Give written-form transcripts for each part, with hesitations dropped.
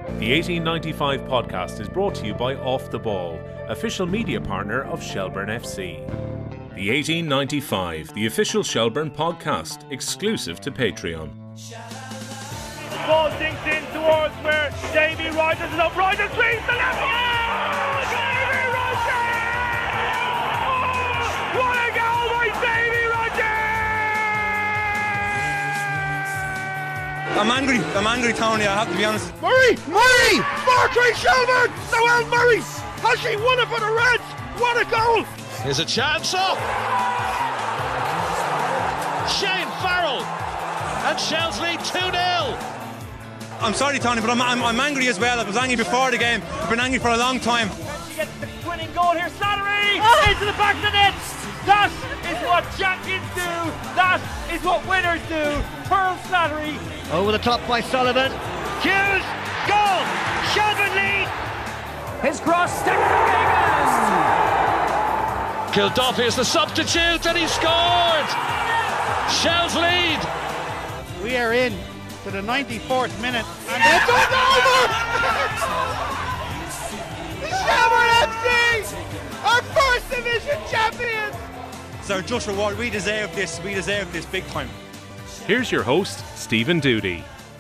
The 1895 podcast is brought to you by Off the Ball, official media partner of Shelbourne FC. The 1895, the official Shelbourne podcast, exclusive to Patreon. Ball sinks in towards where Davy Rogers is up. Rogers swings the left. Oh, Davy Rogers! Oh, what a goal by Davy Rogers! I'm angry, Tony, I have to be honest. Murray! 4-3 Shelbourne! Noel Murray! Has she won it for the Reds? What a goal! There's a chance up. Shane Farrell and Shells lead 2-0. I'm sorry, Tony, but I'm angry as well. I was angry before the game. I've been angry for a long time. She gets the winning goal here. Slattery into the back of the net. That is what champions do. That is what winners do. Pearl Slattery. Over the top by Sullivan. Hughes, goal. Shelbourne lead. His cross stick for Keegan. Kilduffy is the substitute and he scored. Shells lead. We are in to the 94th minute, and it's over! Shelbourne FC, our first division champions! It's our just reward. We deserve this big time. Here's your host, Stephen Doody.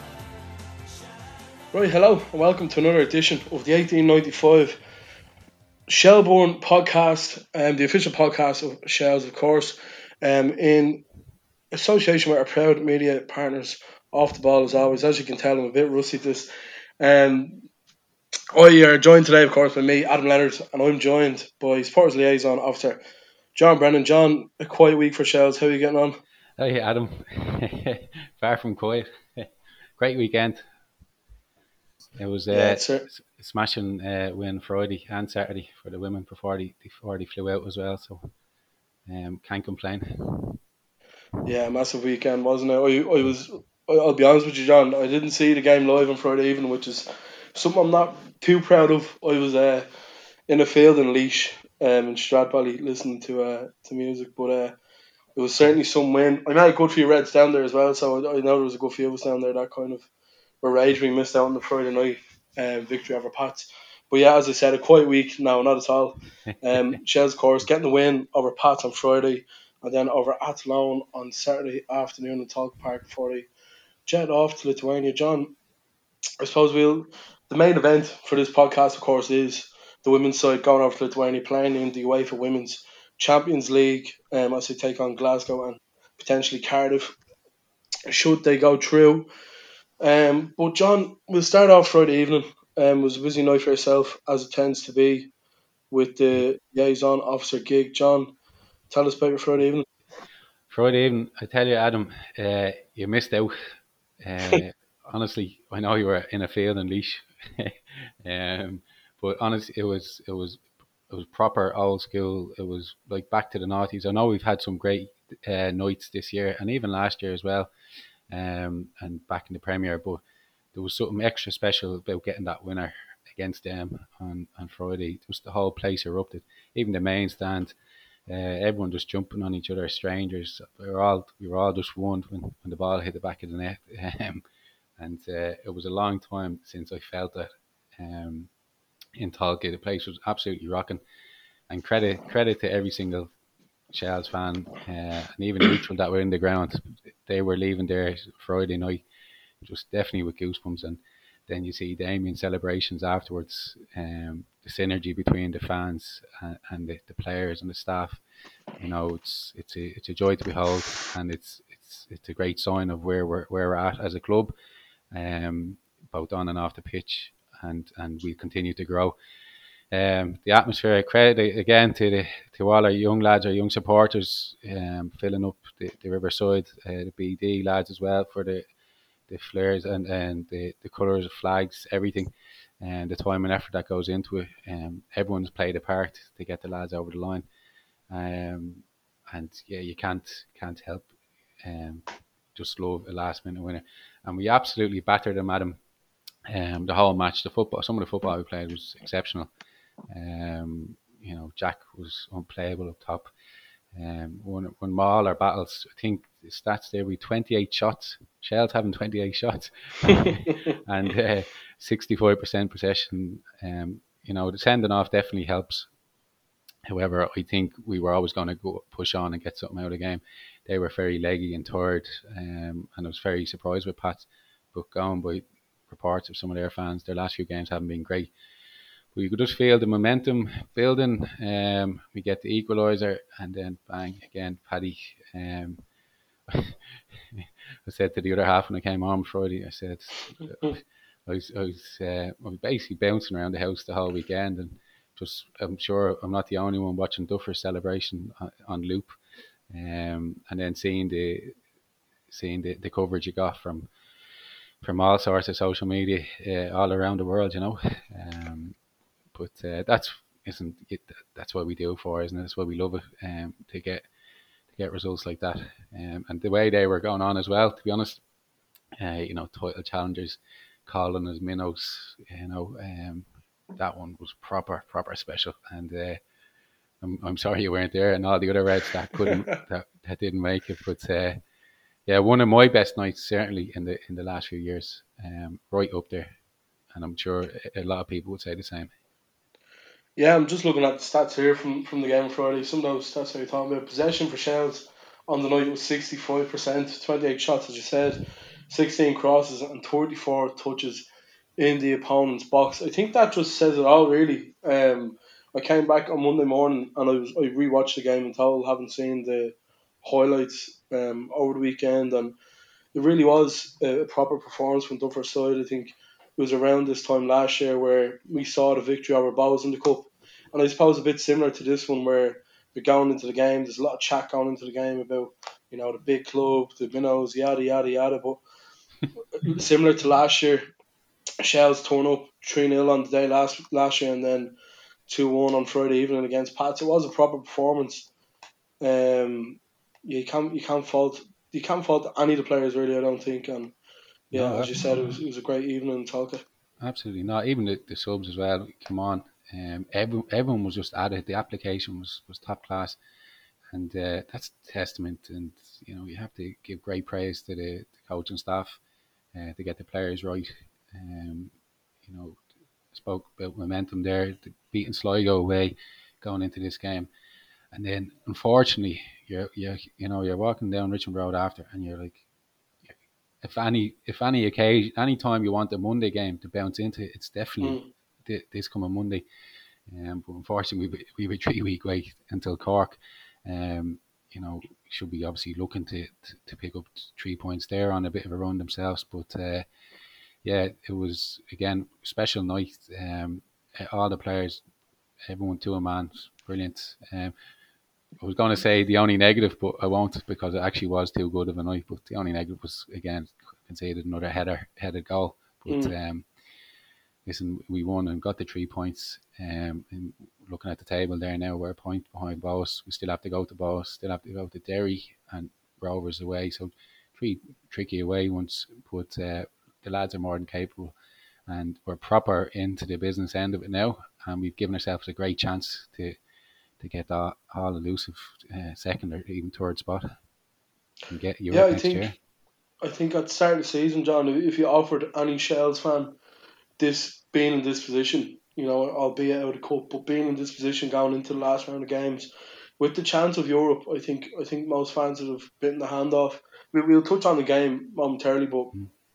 Right, hello and welcome to another edition of the 1895 Shelbourne podcast, the official podcast of Shells, of course, in association with our proud media partners, Off the Ball as always. As you can tell, I'm a bit rusty at this. I are joined today, of course, by me, Adam Leonard, and I'm joined by Supporters Liaison Officer John Brennan. John, a quiet week for Shells. How are you getting on? Hey, Adam. Far from quiet. Great weekend. It was a smashing win Friday and Saturday for the women before they flew out as well. So can't complain. Yeah, massive weekend, wasn't it? I'll be honest with you, John, I didn't see the game live on Friday evening, which is something I'm not too proud of. I was in a field in Laois in Stradbally listening to music, but it was certainly some win. I met a good few Reds down there as well, so I know there was a good few of us down there that kind of were rage we missed out on the Friday night victory over Pats. But yeah, as I said, a quiet week. No, not at all. Shells, of course, getting the win over Pats on Friday and then over Athlone on Saturday afternoon in Talk Park before they jet off to Lithuania. John, I suppose the main event for this podcast, of course, is the women's side going over to Lithuania, playing in the UEFA Women's Champions League as they take on Glasgow and potentially Cardiff, should they go through. But John, we'll start off Friday evening. It was a busy night for yourself, as it tends to be, with the liaison officer gig. John, tell us about your Friday evening. Friday evening, I tell you, Adam, you missed out. Honestly, I know you were in a field in Laois, but honestly, it was proper old school. It was like back to the noughties. I know we've had some great nights this year and even last year as well, and back in the Premier. But there was something extra special about getting that winner against them on Friday. Just the whole place erupted, even the main stand. Everyone just jumping on each other, strangers. We were all just one when the ball hit the back of the net, and it was a long time since I felt that in Talca. The place was absolutely rocking, and credit to every single Shells fan and even neutral that were in the ground. They were leaving there Friday night just definitely with goosebumps, and then you see Damien celebrations afterwards. The synergy between the fans and the players and the staff, you know, it's a joy to behold, and it's a great sign of where we're at as a club, both on and off the pitch, and we continue to grow. The atmosphere, credit again to all our young lads, our young supporters, filling up the Riverside, the BD lads as well for the flares and the colours of flags, everything. And the time and effort that goes into it, everyone's played a part to get the lads over the line, and yeah, you can't help just love a last minute winner, and we absolutely battered them, Adam. The whole match, some of the football we played was exceptional. You know, Jack was unplayable up top. Won all our battles. I think the stats there, we 28 shots. Shells having 28 shots, and 65% possession. The sending off definitely helps. However, I think we were always going to go push on and get something out of the game. They were very leggy and tired, and I was very surprised with Pats. But going by reports of some of their fans, their last few games haven't been great. But you could just feel the momentum building. We get the equaliser, and then bang again, Paddy. I said to the other half when I came home Friday, I said I was basically bouncing around the house the whole weekend, and I'm sure I'm not the only one watching Duffer's celebration on loop, and then seeing the coverage you got from all sorts of social media all around the world, but that's what we do it for, isn't it? That's why we love it, to get results like that, and the way they were going on as well. To be honest, title challengers calling us minnows, that one was proper special, and I'm sorry you weren't there, and all the other Reds that couldn't that didn't make it, but one of my best nights certainly in the last few years, right up there, and I'm sure a lot of people would say the same. Yeah, I'm just looking at the stats here from the game on Friday. Some of those stats that you're talking about. Possession for Shells on the night was 65%, 28 shots, as you said, 16 crosses and 34 touches in the opponent's box. I think that just says it all, really. I came back on Monday morning and I rewatched the game in total, having seen the highlights over the weekend, and it really was a proper performance from Duffer's side. I think it was around this time last year where we saw the victory over Bows in the Cup. And I suppose a bit similar to this one where they're going into the game, there's a lot of chat going into the game about, the big club, the minnows, yada, yada, yada. But similar to last year, Shells turn up 3-0 on the day last year and then 2-1 on Friday evening against Pats. It was a proper performance. You can't fault any of the players, really, I don't think. And as you said, it was a great evening in Tolka. Absolutely not. Even the subs as well. Come on, everyone was just at it. The application was top class, and that's testament. And you have to give great praise to the coaching staff to get the players right. Spoke about momentum there, beating Sligo away, going into this game, and then unfortunately you're walking down Richmond Road after, and you're like, if any occasion, any time you want a Monday game to bounce into, it's definitely this coming Monday. But unfortunately, we were 3 week wait until Cork. Should be obviously looking to pick up 3 points there on a bit of a run themselves. But it was again special night. All the players, everyone to a man, brilliant. I was going to say the only negative, but I won't, because it actually was too good of a night. But the only negative was, again, conceded another headed goal. But listen, we won and got the 3 points. And looking at the table there now, we're a point behind Bows. We still have to go to Bows, still have to go to Derry and Rovers away. So 3 tricky away ones, but the lads are more than capable. And we're proper into the business end of it now. And we've given ourselves a great chance to get all elusive second or even third spot and get Europe next year. I think at the start of the season, John, if you offered any Shells fan being in this position, albeit out of the cup, but being in this position going into the last round of games with the chance of Europe, I think most fans would have bitten the hand off. We'll touch on the game momentarily, but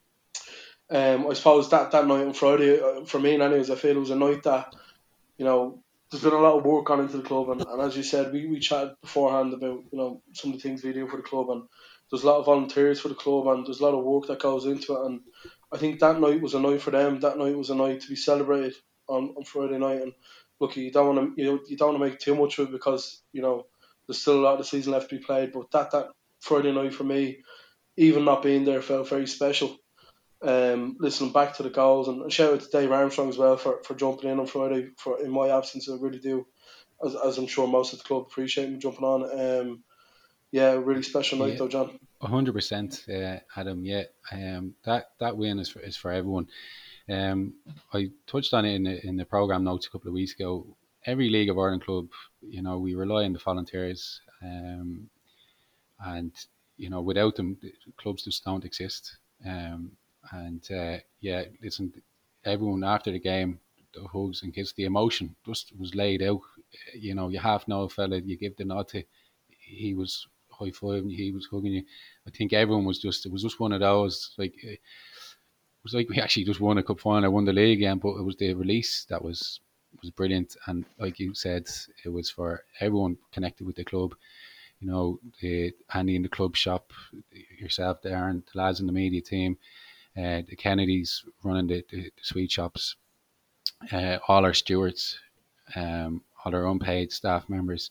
I suppose that night on Friday, for me anyways, I feel it was a night that, there's been a lot of work gone into the club, and as you said, we chatted beforehand about some of the things we do for the club, and there's a lot of volunteers for the club, and there's a lot of work that goes into it, and I think that night was a night for them. That night was a night to be celebrated on Friday night, and look, you don't want to make too much of it because there's still a lot of the season left to be played, but that Friday night for me, even not being there, felt very special. Listening back to the goals, and shout out to Dave Armstrong as well for jumping in on Friday in my absence. I really do, as I'm sure most of the club appreciate me jumping on. Really special night though, John. 100%, Adam. Yeah, that win is for everyone. I touched on it in the program notes a couple of weeks ago. Every League of Ireland club, we rely on the volunteers, and without them, the clubs just don't exist. Listen, everyone after the game, the hugs and kisses, the emotion just was laid out. You know, you half know a fella, you give the nod to, he was high fiving, he was hugging you. I think everyone was just, it was just one of those, like, it was like we actually just won a cup final, won the league again, but it was the release that was brilliant. And like you said, it was for everyone connected with the club. You know, Andy in the club shop, yourself, Darren, the lads in the media team, the Kennedys running the sweet shops, all our stewards, all our unpaid staff members,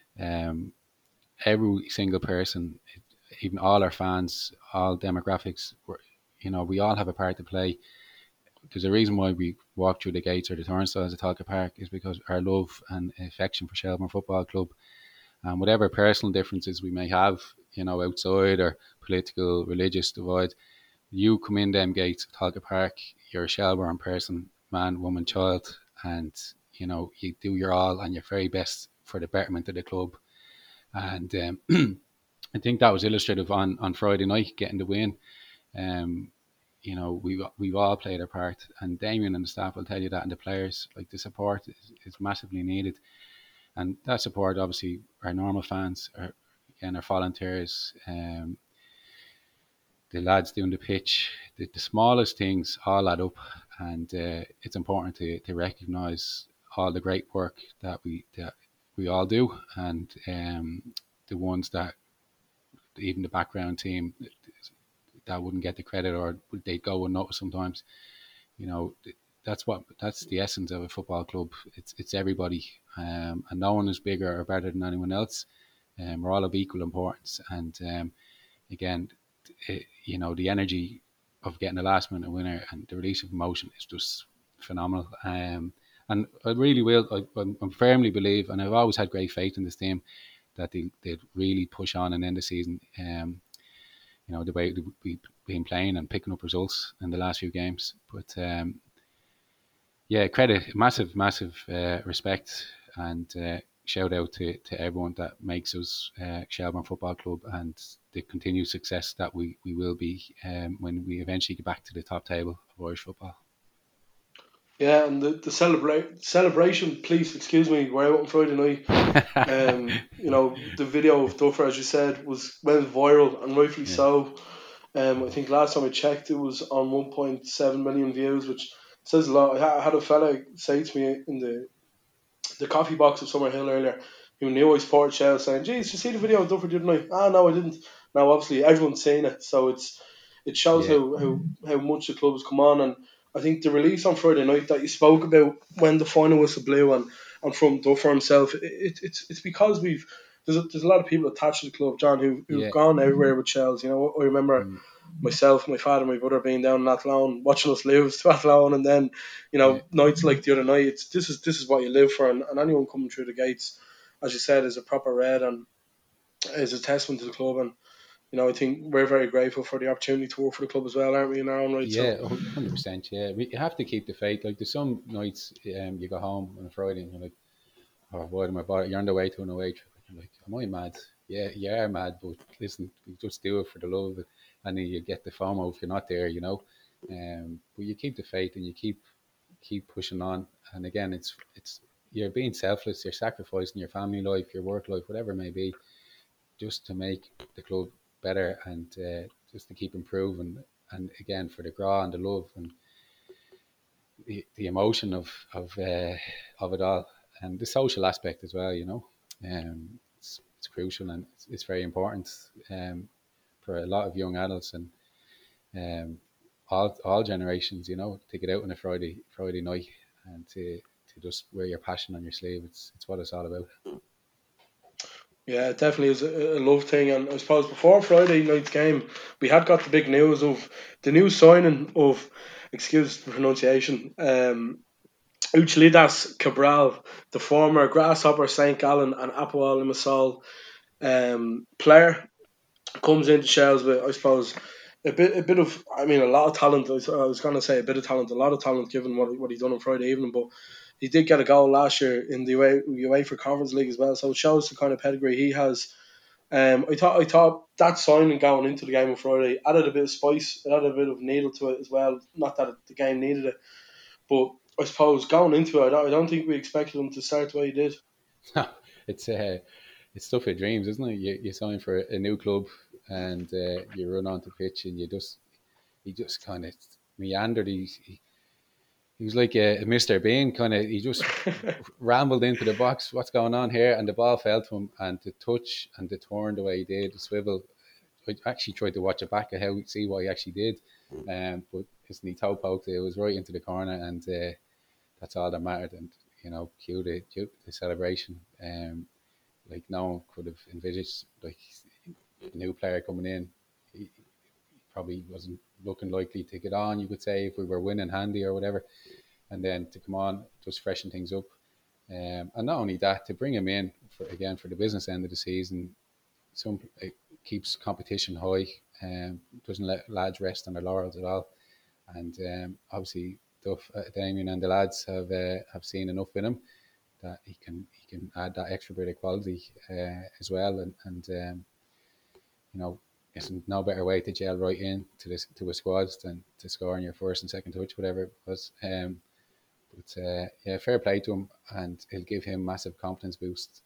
every single person, even all our fans, all demographics, you know, we all have a part to play. There's a reason why we walk through the gates or the turnstiles at Talca Park, is because our love and affection for Shelbourne Football Club, and whatever personal differences we may have, you know, outside or political, religious divide, you come in them gates at Talca Park, you're a Shelbourne person, man, woman, child, and you know, you do your all and your very best for the betterment of the club. And I think that was illustrative on Friday night, getting the win. You know, we've all played our part, and Damien and the staff will tell you that, and the players, like, the support is massively needed. And that support, obviously, our normal fans, our volunteers, the lads doing the pitch, the smallest things all add up, and it's important to recognise all the great work that we all do, and the ones that, even the background team, that wouldn't get the credit, or they'd go unnoticed sometimes. You know, that's the essence of a football club. It's everybody, and no one is bigger or better than anyone else. We're all of equal importance, and again, you know, the energy of getting a last minute winner and the release of emotion is just phenomenal. And I really will. I firmly believe, and I've always had great faith in this team, that they'd really push on and end the season. You know, the way we've been playing and picking up results in the last few games. But yeah, credit, massive respect, and shout out to everyone that makes us Shelbourne Football Club, and the continued success that we will be when we eventually get back to the top table of Irish football. Yeah, and the celebration, please excuse me, we're out on Friday night. You know, the video of Duffer, as you said, went viral, and rightfully so. I think last time I checked, it was on 1.7 million views, which says a lot. I had a fella say to me in the coffee box of Summerhill earlier, who knew I supported Shell, saying, "Geez, did you see the video of Duffer, didn't I?" Ah, no, I didn't. Now, obviously, everyone's seen it, so it shows how much the club has come on. And I think the release on Friday night that you spoke about, when the final whistle blew, and from Duffer himself, it's because there's a lot of people attached to the club, John, who've gone everywhere with Shells. You know, I remember myself, my father, my brother being down in Athlone, watching us lose to Athlone, and then, you know, nights like the other night, this is what you live for, and anyone coming through the gates, as you said, is a proper red and is a testament to the club. And you know, I think we're very grateful for the opportunity to work for the club as well, aren't we, in our own right? Yeah, 100%. Yeah, you have to keep the faith. Like, there's some nights you go home on a Friday and you're like, "Oh, why am I bothered?" You're on the way to an away trip. You're like, "Am I mad?" Yeah, you are mad, but listen, you just do it for the love of it, and then you get the FOMO if you're not there, you know. But you keep the faith and you keep pushing on. And again, it's you're being selfless. You're sacrificing your family life, your work life, whatever it may be, just to make the club better, and just to keep improving, and again, for the gra and the love and the emotion of it all, and the social aspect as well, you know. It's crucial, and it's very important for a lot of young adults, and all generations, you know, to get out on a Friday night and to just wear your passion on your sleeve. It's what it's all about. Yeah, it definitely is a love thing. And I suppose before Friday night's game, we had got the big news of the new signing of, excuse the pronunciation, Uchlidas Cabral, the former Grasshopper, St. Gallen and Apoel Limassol player, comes into Shells with, I suppose, a bit of, I mean, a lot of talent. I was going to say a bit of talent, a lot of talent, given what he done on Friday evening, but he did get a goal last year in the UEFA Conference League as well, so it shows the kind of pedigree he has. I thought that signing going into the game on Friday added a bit of spice, it added a bit of needle to it as well. Not that the game needed it, But I suppose going into it, I don't think we expected him to start the way he did. it's stuff of dreams, isn't it? You sign for a new club and you run onto pitch and he just kind of meandered. He was like a Mr. Bean, kind of. He just rambled into the box. What's going on here? And the ball fell to him, and the touch and the turn the way he did, the swivel. I actually tried to watch it back and see what he actually did, but his knee toe poked it. It was right into the corner, and that's all that mattered. And cue the celebration. Like no one could have envisaged like a new player coming in. He probably wasn't looking likely to get on, you could say, if we were winning handy or whatever, and then to come on, just freshen things up, and not only that, to bring him in for the business end of the season, it keeps competition high, doesn't let lads rest on their laurels at all, and obviously Damien and the lads have seen enough in him that he can add that extra bit of quality as well, and there's no better way to gel right in to a squad than to score on your first and second touch, whatever it was. But fair play to him, and it'll give him massive confidence boost.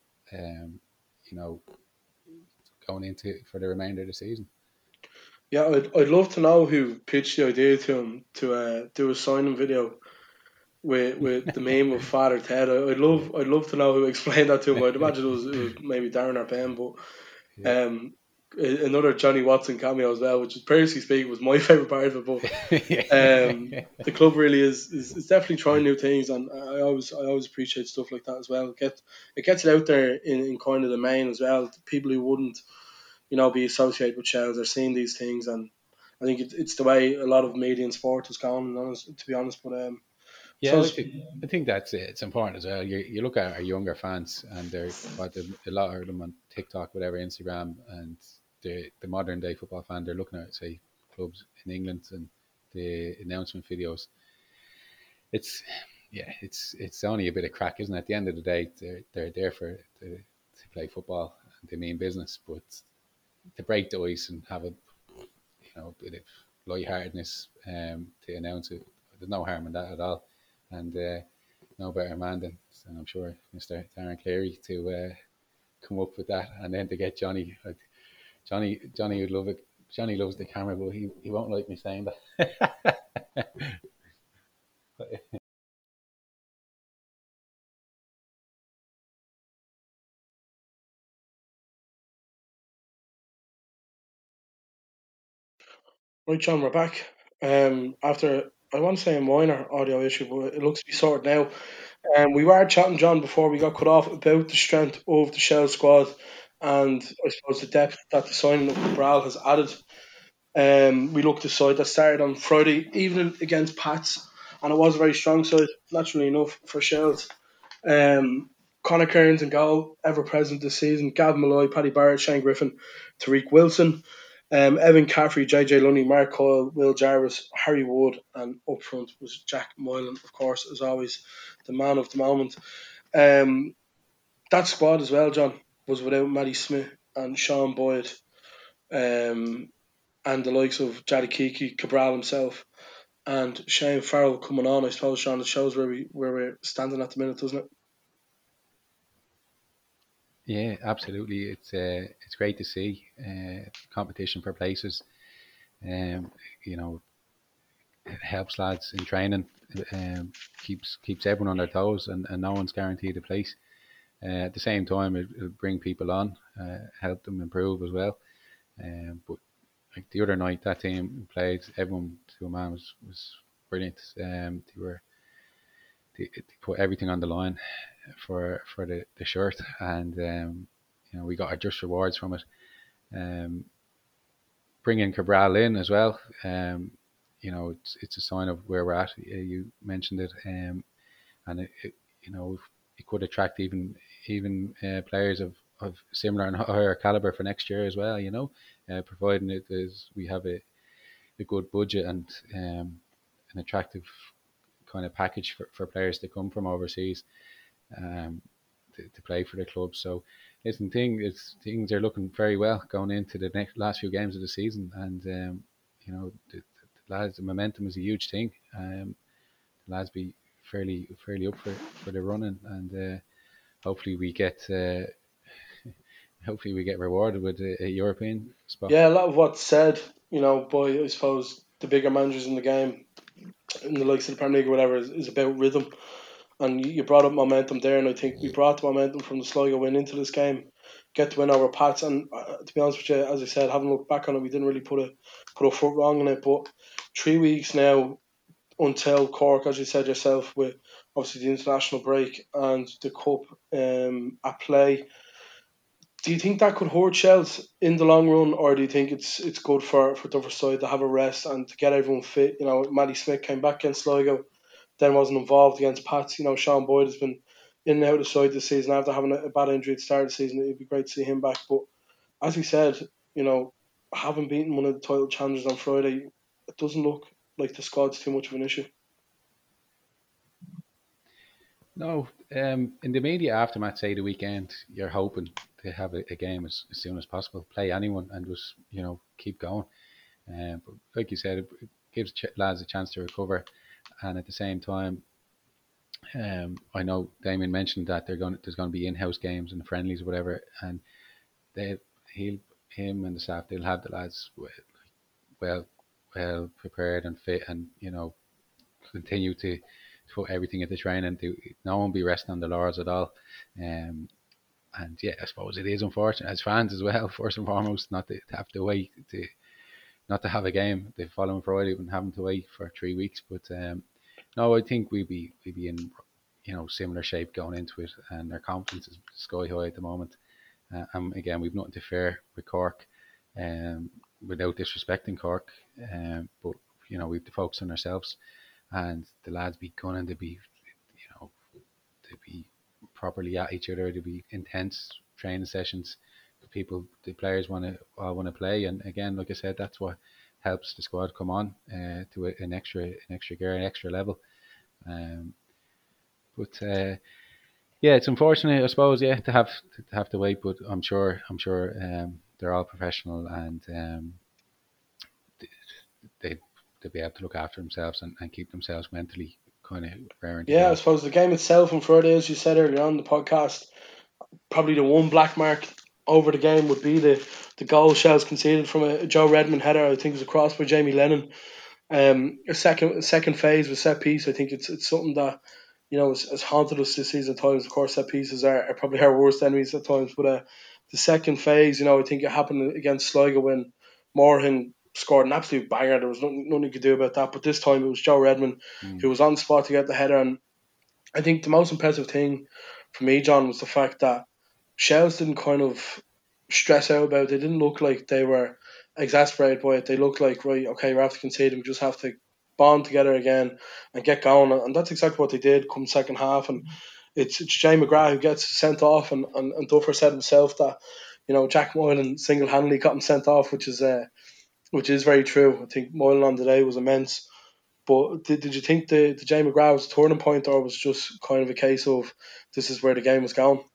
Going into for the remainder of the season. Yeah, I'd love to know who pitched the idea to him to do a signing video with the meme of Father Ted. I'd love to know who explained that to him. I'd imagine it was maybe Darren or Ben, but another Johnny Watson cameo as well, which, personally speaking, was my favourite part of it. But the club really is definitely trying new things, and I always appreciate stuff like that as well. It gets it out there in kind of the main as well. People who wouldn't, be associated with Shells are seeing these things, and I think it's the way a lot of media and sport has gone. To be honest, but I think that's it's important as well. You look at our younger fans, and a lot of them on TikTok, whatever, Instagram, and the modern day football fan, they're looking at, say, clubs in England and the announcement videos. It's only a bit of crack, isn't it? At the end of the day, they're there to play football, and they mean business, but to break the ice and have a bit of lightheartedness to announce it, there's no harm in that at all. And no better man than I'm sure Mr. Darren Cleary to come up with that, and then to get Johnny. Johnny would love it. Johnny loves the camera, but he won't like me saying that. Right, John, we're back. After, I want to say, a minor audio issue, but it looks to be sorted now. We were chatting, John, before we got cut off, about the strength of the Shell squad, and I suppose the depth that the signing of Cabral has added. We looked at a side that started on Friday evening against Pats, and it was a very strong side, naturally enough, for Shells. Conor Kearns in goal, ever present this season. Gavin Malloy, Paddy Barrett, Shane Griffin, Tariq Wilson, Evan Caffrey, JJ Lunny, Mark Coyle, Will Jarvis, Harry Wood, and up front was Jack Moylan, of course, as always, the man of the moment. That squad as well, John, was without Matty Smith and Sean Boyd, and the likes of Jaddy Kiki, Cabral himself, and Shane Farrell coming on. I suppose, Sean, it shows where we're standing at the minute, doesn't it? Yeah, absolutely. It's great to see competition for places. It helps lads in training. Keeps everyone on their toes, and no one's guaranteed a place. At the same time, it'll bring people on, help them improve as well. But like the other night, that team played. Everyone to a man was brilliant. They put everything on the line for the shirt, and we got our just rewards from it. Bringing Cabral in as well, it's a sign of where we're at. You mentioned it, and it could attract even players of similar and higher caliber for next year as well. Providing it is we have a good budget and an attractive kind of package for players to come from overseas to play for the club. So listen, things are looking very well going into the last few games of the season, and the lads, the momentum is a huge thing. The lads be fairly up for the running, and hopefully we get rewarded with a European spot. Yeah, a lot of what's said, by, I suppose, the bigger managers in the game, in the likes of the Premier League or whatever, is about rhythm. And you brought up momentum there, and I think we brought the momentum from the Sligo win into this game, get to win over Pats. And to be honest with you, as I said, having looked back on it, we didn't really put a foot wrong in it. But 3 weeks now until Cork, as you said yourself, with obviously the international break and the cup at play. Do you think that could hurt Shells in the long run, or do you think it's good for the other side to have a rest and to get everyone fit? Matty Smith came back against Sligo, then wasn't involved against Pats. Sean Boyd has been in and out of the side this season after having a bad injury at the start of the season. It'd be great to see him back. But as we said, having beaten one of the title challengers on Friday, it doesn't look like the squad's too much of an issue. No, in the immediate aftermath, say the weekend, you're hoping to have a game as soon as possible, play anyone, and just keep going. But like you said, it gives lads a chance to recover, and at the same time, I know Damien mentioned that there's going to be in-house games and friendlies or whatever, and him and the staff, they'll have the lads well prepared and fit, and continue to put everything into training. No one be resting on the laurels at all. And yeah, I suppose it is unfortunate as fans as well, first and foremost, not to have to wait not to have a game the following Friday and having to wait for 3 weeks. But no, I think we'd be in similar shape going into it, and our confidence is sky high at the moment. And again, we've nothing to fear with Cork, without disrespecting Cork. But we have to focus on ourselves, and the lads be gunning to be, to be properly at each other, to be intense training sessions. The players want to play, and again, like I said, that's what helps the squad come on to an extra gear, an extra level. But yeah, it's unfortunate, I suppose, to have to wait. But I'm sure they're all professional, and they'll be able to look after themselves and keep themselves mentally kind of raring to go. Yeah, I suppose the game itself on Friday, as you said earlier on the podcast, probably the one black mark over the game would be the goal Shells conceded from a Joe Redmond header. I think it was a cross by Jamie Lennon. A second phase with set piece. I think it's something that has haunted us this season at times. Of course, set pieces are probably our worst enemies at times. But the second phase, I think it happened against Sligo when Moorhan scored an absolute banger. There was nothing you could do about that. But this time it was Joe Redmond who was on the spot to get the header. And I think the most impressive thing for me, John, was the fact that Shells didn't kind of stress out about it. They didn't look like they were exasperated by it. They looked like, right, okay, we have to concede. We just have to bond together again and get going. And that's exactly what they did come second half. And it's Jay McGrath who gets sent off. And Duffer said himself that, Jack Moylan single-handedly got him sent off, which is very true. I think Moylan on the day was immense. But did you think the Jay McGrath was a turning point, or was it just kind of a case of this is where the game was going?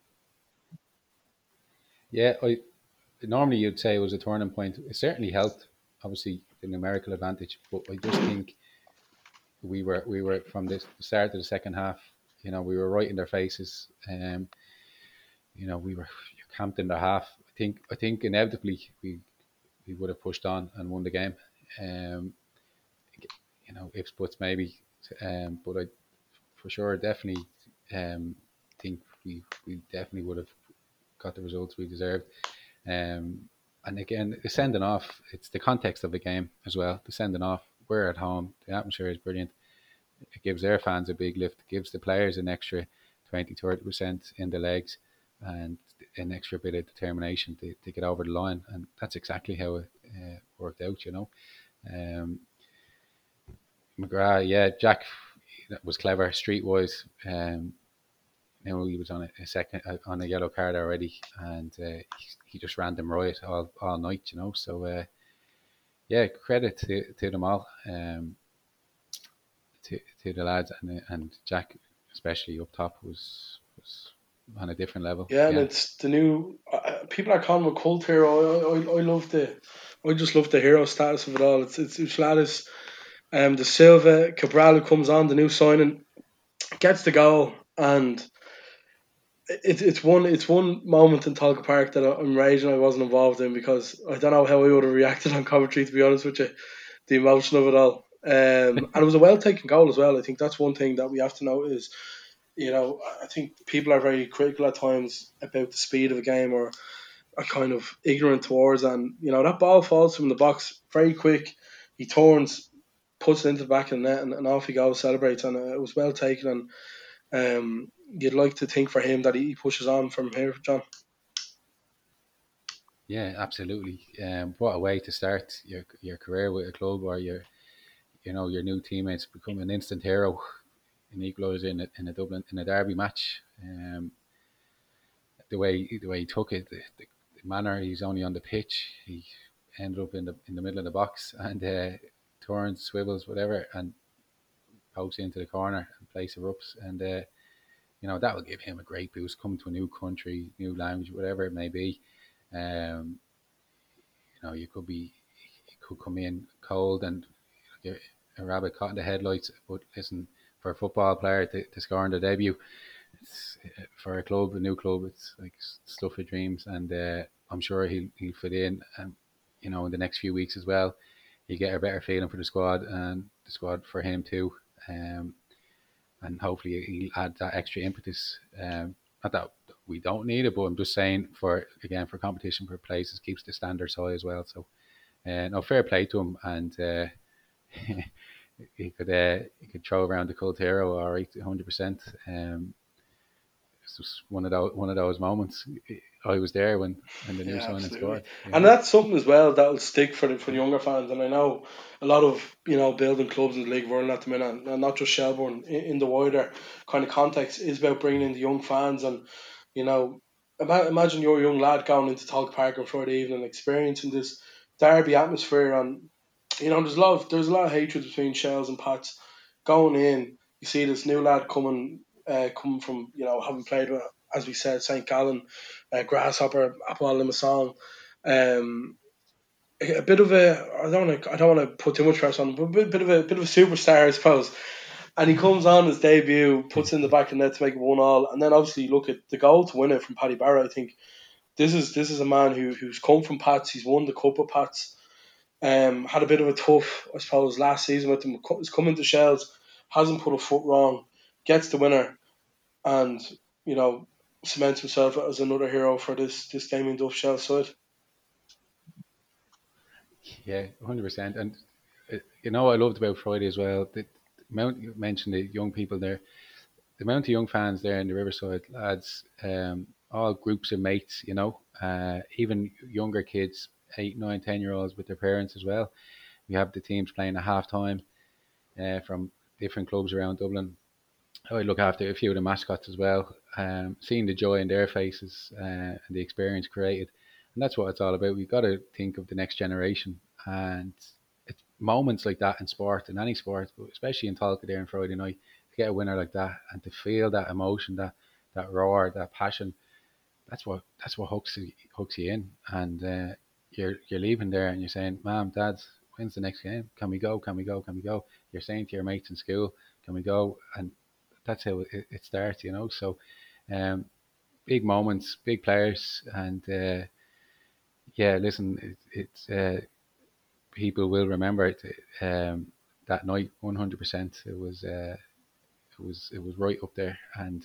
Yeah, normally you'd say it was a turning point. It certainly helped, obviously, the numerical advantage. But I just think we were from the start of the second half. We were right in their faces. We were camped in their half. I think inevitably we would have pushed on and won the game. Ifs, buts, maybe. But I, for sure, definitely think we definitely would have got the results we deserved. And again, the sending off, it's the context of the game as well. The sending off, we're at home, the atmosphere is brilliant. It gives their fans a big lift, it gives the players an extra 20-30% in the legs, and an extra bit of determination to get over the line. And that's exactly how it worked out, McGrath, yeah, Jack was clever streetwise. He was on a yellow card already, and he just ran them right all night, So yeah, credit to them all, to the lads, and Jack especially up top was on a different level. Yeah, and it's the new people are calling him a cult hero. I just love the hero status of it all. It's Ulatis, the Silva Cabral who comes on, the new signing. gets the goal, and it's one moment in Talca Park that I'm raging I wasn't involved in, because I don't know how I would have reacted on commentary, to be honest with you, the emotion of it all. And it was a well taken goal as well. I think that's one thing that we have to note is, I think people are very critical at times about the speed of a game, or are kind of ignorant towards, and that ball falls from the box very quick. He turns, puts it into the back of the net, and off he goes, celebrates, and it was well taken. And you'd like to think for him that he pushes on from here, John. Yeah, absolutely. What a way to start your career with a club, or your new teammates become an instant hero, an equaliser in a Dublin, in a derby match. The way he took it, the manner he's only on the pitch, he ended up in the middle of the box, and turns, swivels, whatever, and pokes into the corner, and place erupts, and that will give him a great boost coming to a new country, new language, whatever it may be. You could come in cold and get a rabbit caught in the headlights, but listen, for a football player to score on their debut, it's, for a new club, it's like stuff of dreams, and I'm sure he'll fit in, in the next few weeks as well. You get a better feeling for the squad, and the squad for him too, and hopefully he'll add that extra impetus. Not that we don't need it, but I'm just saying for competition, for places, keeps the standards high as well. So, no, fair play to him, and he could throw around the cult hero, all right, 100%. It's just one of those moments. I was there when the new signing scored, and that's something as well that will stick for the younger fans. And I know a lot of building clubs in the League of Ireland at the minute, and not just Shelbourne, in the wider kind of context, is about bringing in the young fans. And imagine you're a young lad going into Talca Park on Friday evening, experiencing this derby atmosphere, and there's a lot of hatred between Shells and Pats. Going in, you see this new lad coming from having played with, as we said, St. Gallen, Grasshopper, Apoel Limassol. A bit of a, I don't want to put too much pressure on him, but a bit of a superstar, I suppose. And he comes on his debut, puts in the back of the net to make it 1-1, and then obviously you look at the goal to win it from Paddy Barrett. I think this is a man who's come from Pats. He's won the cup with Pats. Had a bit of a tough, I suppose, last season with them. He's come into Shells, hasn't put a foot wrong, gets the winner, and cements himself as another hero for this Damien Duff Shells side. Yeah, 100%. And I loved about Friday as well, the amount you mentioned, the young people there, the amount of young fans there in the Riverside lads, all groups of mates, even younger kids, 8, 9, 10-year-olds with their parents as well. We have the teams playing at half time from different clubs around Dublin. I look after a few of the mascots as well, seeing the joy in their faces and the experience created. And that's what it's all about. We've got to think of the next generation. And it's moments like that in sport, in any sport, but especially in Talca there on Friday night, to get a winner like that and to feel that emotion, that roar, that passion, that's what hooks you in. And you're leaving there and you're saying, Mom, Dad, when's the next game? Can we go? Can we go? Can we go? You're saying to your mates in school, can we go? And that's how it starts, So big moments, big players, and listen, it's people will remember it. That night, 100%. It was right up there, and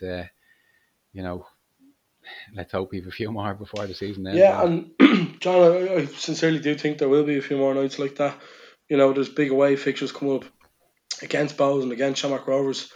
let's hope we have a few more before the season ends. Yeah, and John, I sincerely do think there will be a few more nights like that. There's big away fixtures coming up against Bows and against Shamrock Rovers.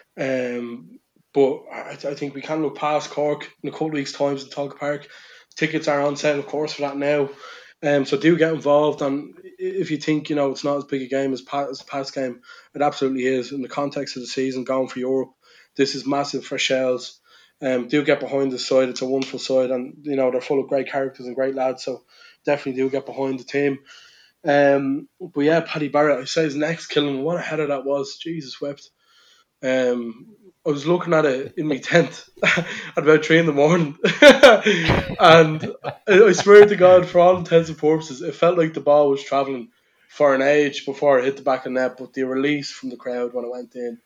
But I think we can look past Cork in a couple of weeks' time in Talca Park. Tickets are on sale, of course, for that now. So do get involved. And if you think, it's not as big a game as the past game, it absolutely is. In the context of the season, going for Europe, this is massive for Shells. Do get behind the side. It's a wonderful side, and they're full of great characters and great lads. So definitely do get behind the team. But yeah, Paddy Barrett, I say his next killing. What a header that was! Jesus wept. I was looking at it in my tent at about 3 a.m, and I swear to God, for all intents and purposes, it felt like the ball was travelling for an age before it hit the back of the net. But the release from the crowd when it went in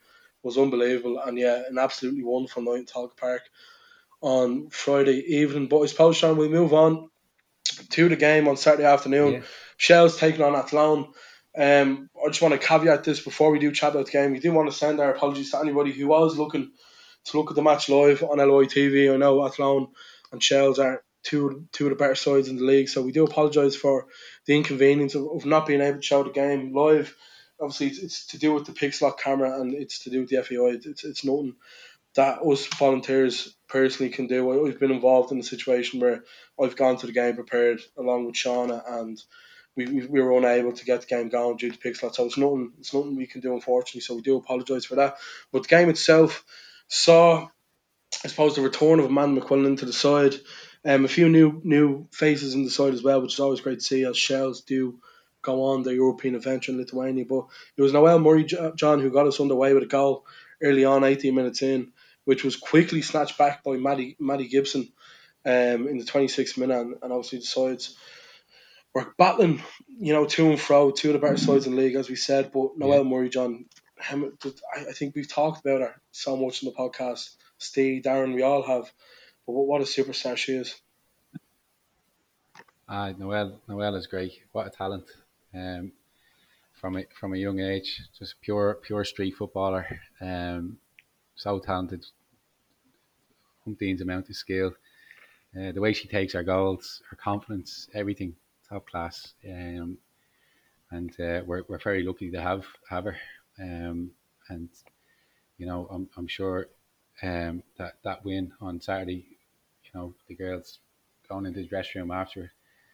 was unbelievable, and yeah, an absolutely wonderful night in Talca Park on Friday evening. But I suppose, Sean, we'll move on to the game on Saturday afternoon. Yeah. Shell's taking on Athlone. I just want to caveat this before we do chat about the game. We do want to send our apologies to anybody who was looking to look at the match live on LOI TV. I know Athlone and Shells are two of the better sides in the league, so we do apologise for the inconvenience of not being able to show the game live. Obviously, it's to do with the Pixlock camera, and it's to do with the FAI. It's nothing that us volunteers personally can do. I've been involved in a situation where I've gone to the game prepared along with Shauna, and we were unable to get the game going due to Pixlot. So it's nothing we can do, unfortunately. So we do apologise for that. But the game itself saw, I suppose, the return of Amanda McQuillan into the side. A few new faces in the side as well, which is always great to see as Shells do go on their European adventure in Lithuania. But it was Noelle Murray, John, who got us underway with a goal early on, 18 minutes in, which was quickly snatched back by Maddie Gibson in the 26th minute. And obviously the sides were battling, to and fro, two of the better sides in the league, as we said. But Noelle Murray, John, I think we've talked about her so much in the podcast. Steve, Darren, we all have. But what a superstar she is. Noelle is great. What a talent. From a young age, just pure street footballer. So talented. Umpteen's amount of skill. The way she takes her goals, her confidence, everything, top class. And we're very lucky to have her. And I'm sure that win on Saturday, the girls going into the dressing room after,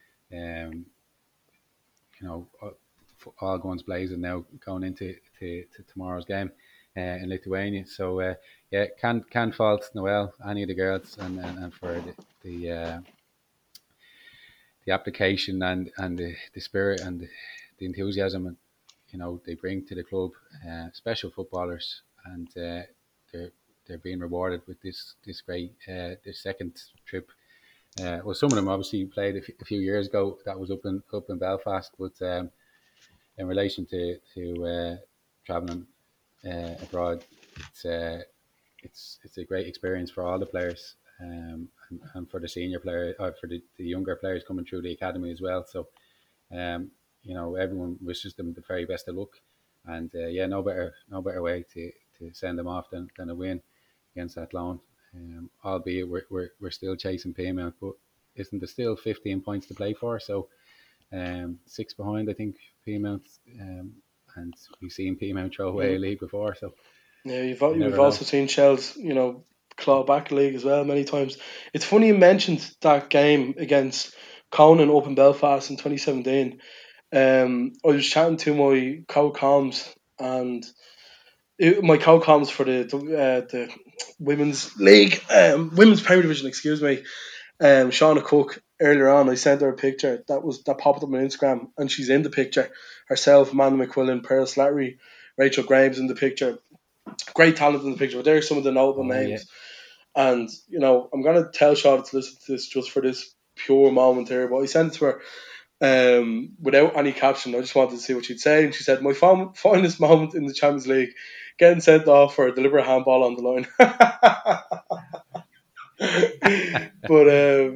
all guns blazing now going into to tomorrow's game in Lithuania. So can't fault Noelle, any of the girls, and for the application and the spirit and the enthusiasm they bring to the club. Special footballers, and they're being rewarded with this great this second trip. Well, some of them obviously played a few years ago. That was up in Belfast, but in relation to traveling abroad, it's a great experience for all the players, and for the senior player, or for the younger players coming through the academy as well. So, everyone wishes them the very best of luck, and no better way to send them off than a win against Athlone. Albeit we're still chasing Peamount, but isn't there still 15 points to play for? So 6 behind, I think, Peamount, and we've seen Peamount throw away a league before. So yeah, you've also seen Shells, claw back the league as well many times. It's funny you mentioned that game against Conan up in Belfast in 2017. I was chatting to my co-coms and my co-coms for the women's league, women's Premier Division, excuse me. Shauna Cook, earlier on, I sent her a picture that popped up on Instagram, and she's in the picture herself. Amanda McQuillan, Pearl Slattery, Rachel Graham's in the picture. Great talent in the picture, but there's some of the notable names. Yeah. And I'm gonna tell Shauna to listen to this just for this pure moment here. But I sent it to her without any caption. I just wanted to see what she'd say, and she said, "My finest moment in the Champions League, getting sent off for a deliberate handball on the line." But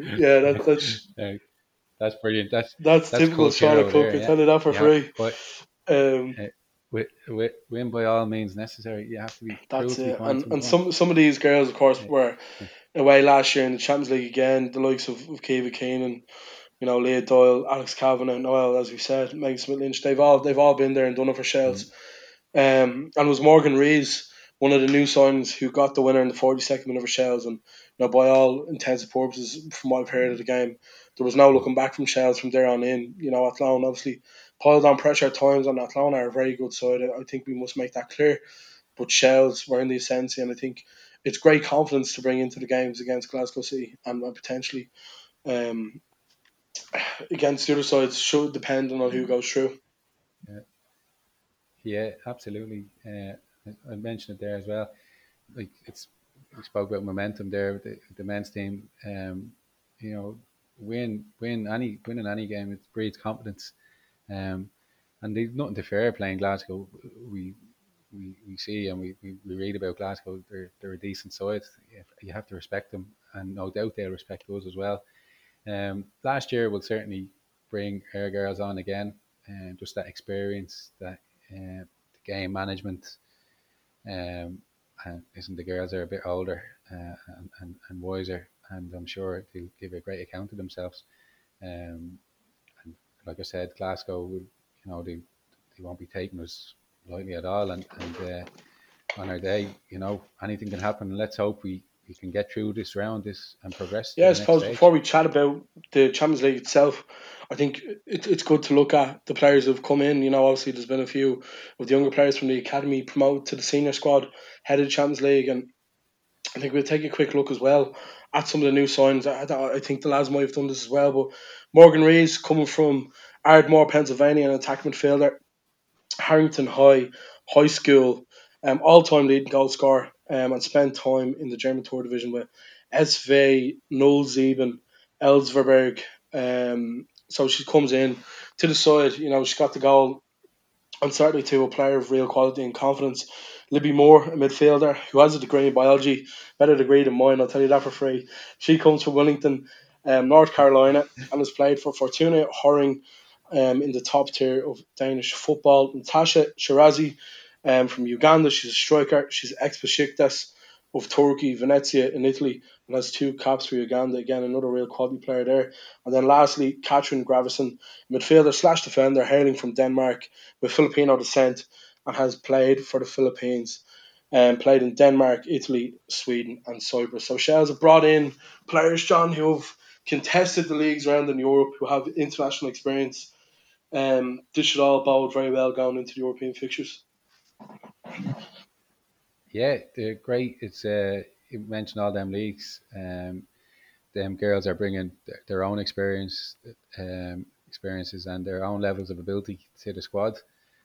that's brilliant. That's typical Shauna Cook. I tell you that for free. But win by all means necessary. You have to be. That's it. And some of these girls, of course, were away last year in the Champions League again. The likes of Kiva Keenan, Leah Doyle, Alex Kavanagh, Noelle, as we said, Megan Smith-Lynch. They've all been there and done it for Shells. And it was Morgan Rees, one of the new signings, who got the winner in the 42nd minute for Shells. And by all intents and purposes, from what I've heard of the game, there was no looking back from Shells from there on in. Athlone obviously piled on pressure at times, and Athlone are a very good side. I think we must make that clear. But Shells were in the ascendancy, and I think it's great confidence to bring into the games against Glasgow City and potentially against the other sides, should depend on who goes through. Yeah, absolutely. I mentioned it there as well. Like we spoke about momentum there. The men's team, winning any game, it breeds confidence. And they've nothing to fear playing Glasgow. We we see and we read about Glasgow, they're a decent side. You have to respect them, and no doubt they'll respect us as well. Last year will certainly bring our girls on again, and just that experience, that the game management. And listen, the girls are a bit older and wiser, and I'm sure they'll give a great account of themselves. And like I said, Glasgow will, they won't be taking us lightly at all. And on our day, anything can happen. And let's hope we can get through this round, and progress. Yeah, I suppose before we chat about the Champions League itself, I think it's good to look at the players who've come in. Obviously there's been a few of the younger players from the academy promoted to the senior squad head of the Champions League, and I think we'll take a quick look as well at some of the new signings. I think the lads might have done this as well, but Morgan Rees coming from Ardmore, Pennsylvania, an attack midfielder, Harrington High School, all-time leading goal scorer, and spent time in the German Tour division with SV Nullsieben Elsverberg. So she comes in to the side. She got the goal, and certainly to a player of real quality and confidence. Libby Moore, a midfielder who has a degree in biology, better degree than mine, I'll tell you that for free. She comes from Wellington, North Carolina, and has played for Fortuna Horring in the top tier of Danish football. Natasha Shirazi from Uganda, she's a striker. She's ex-Besiktas of Turkey, Venezia in Italy, and has 2 caps for Uganda. Again, another real quality player there. And then lastly, Katrin Gravison, midfielder / defender, hailing from Denmark with Filipino descent, and has played for the Philippines, and played in Denmark, Italy, Sweden and Cyprus. So Shells have brought in players, John, who have contested the leagues around in Europe, who have international experience. This should all bode very well going into the European fixtures. Yeah, they're great. It's you mentioned all them leagues. Them girls are bringing their own experiences and their own levels of ability to the squad.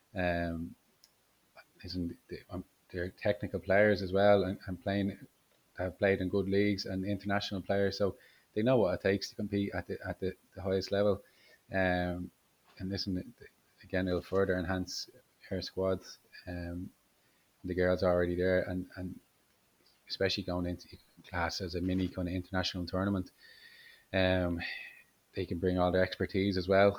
They're technical players as well, and have played in good leagues and international players, so they know what it takes to compete at the highest level. And listen, again, it'll further enhance her squad. The girls are already there, and especially going into class as a mini kind of international tournament, they can bring all their expertise as well.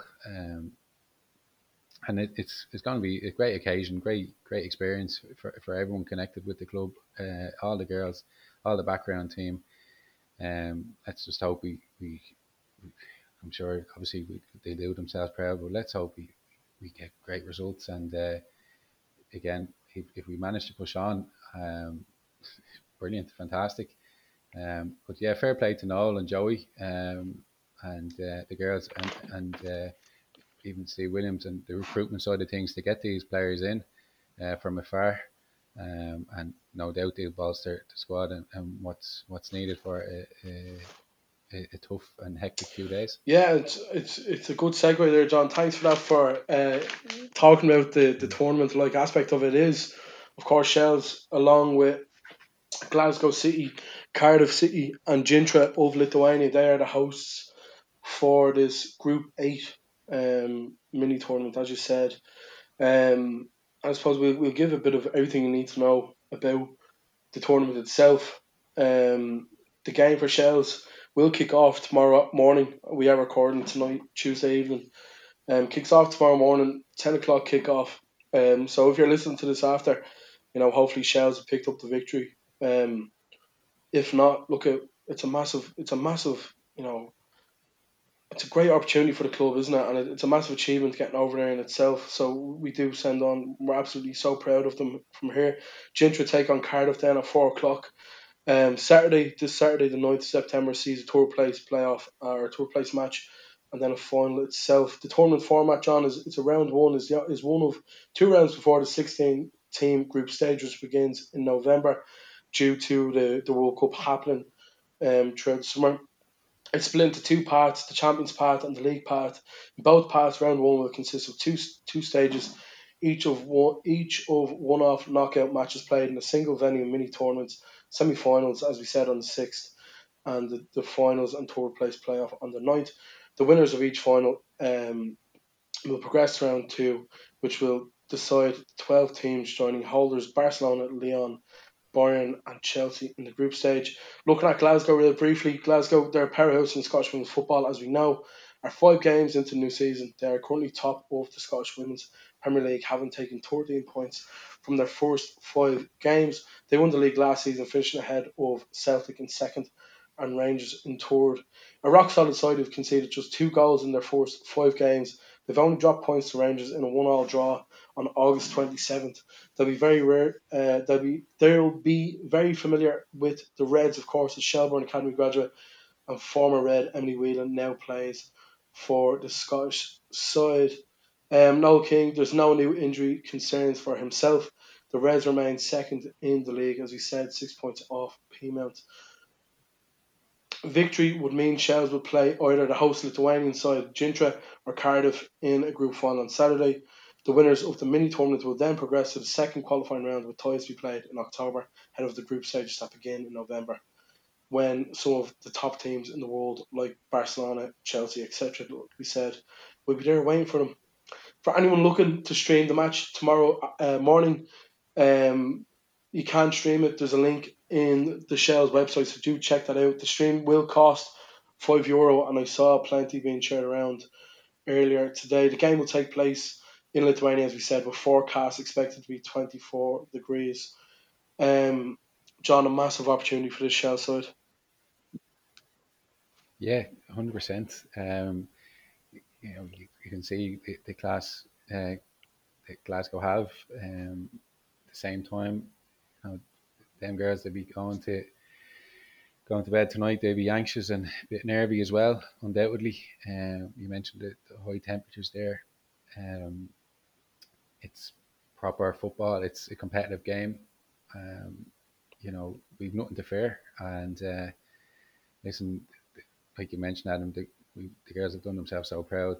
And it's going to be a great occasion, great experience for everyone connected with the club, all the girls, all the background team. Let's just hope we I'm sure obviously they do themselves proud, but let's hope we get great results. And again, if we manage to push on, brilliant, fantastic. But yeah, fair play to Noel and Joey, and the girls, and even Steve Williams and the recruitment side of things to get these players in from afar, and no doubt they'll bolster the squad and what's needed for a tough and hectic few days. Yeah, it's a good segue there, John. Thanks for that, for talking about the tournament like aspect of it. Is, of course, Shells, along with Glasgow City, Cardiff City and Gintra of Lithuania, they are the hosts for this Group 8 mini tournament, as you said. I suppose we'll give a bit of everything you need to know about the tournament itself. The game for Shells will kick off tomorrow morning. We are recording tonight, Tuesday evening. Kicks off tomorrow morning, 10 o'clock kickoff. So if you're listening to this after, hopefully Shells have picked up the victory. If not, look, it's a massive, it's a great opportunity for the club, isn't it? And it's a massive achievement getting over there in itself. So we do send on, we're absolutely so proud of them from here. Gintra take on Cardiff then at 4 o'clock. This Saturday, the 9th of September, sees a Tour Place playoff or Tour Place match, and then a final itself. The tournament format, John, it's a round one, is one of 2 rounds before the 16-team group stage, which begins in November due to the World Cup happening throughout the summer. It's split into 2 parts, the Champions part and the League part. In both parts, round one will consist of two stages, each of one-off knockout matches played in a single venue mini tournaments, semi-finals, as we said, on the 6th, and the finals and Tour Place playoff on the 9th. The winners of each final will progress to round 2, which will decide 12 teams joining holders Barcelona, Lyon, Bayern and Chelsea in the group stage. Looking at Glasgow real briefly, Glasgow, they're a powerhouse in Scottish women's football, as we know, are 5 games into the new season. They are currently top of the Scottish Women's Premier League, having taken 13 points from their first 5 games. They won the league last season, finishing ahead of Celtic in second and Rangers in third. A rock-solid side who've conceded just 2 goals in their first 5 games. They've only dropped points to Rangers in a 1-1 draw on August 27th. They'll be very rare. They'll be very familiar with the Reds, of course, as Shelbourne Academy graduate and former Red Emily Whelan now plays for the Scottish side. Noel King, there's no new injury concerns for himself. The Reds remain second in the league, as we said, 6 points off Peamount. Victory would mean Shells would play either the host Lithuanian side Gintra or Cardiff in a group final on Saturday. The winners of the mini tournament will then progress to the second qualifying round, with ties to be played in October ahead of the group stages that begin in November, when some of the top teams in the world like Barcelona, Chelsea, etc., like we said, will be there waiting for them. For anyone looking to stream the match tomorrow morning, you can stream it. There's a link in the Shells website, so do check that out. The stream will cost €5, and I saw plenty being shared around earlier today. The game will take place in Lithuania, as we said, with forecast expected to be 24 degrees. John, a massive opportunity for this Shell side. Yeah, 100%. You can see the class that Glasgow have. At the same time, them girls, they'll be going to bed tonight. They'll be anxious and a bit nervy as well, undoubtedly. You mentioned the high temperatures there. It's proper football. It's a competitive game. We've nothing to fear. And listen, like you mentioned, Adam, the girls have done themselves so proud.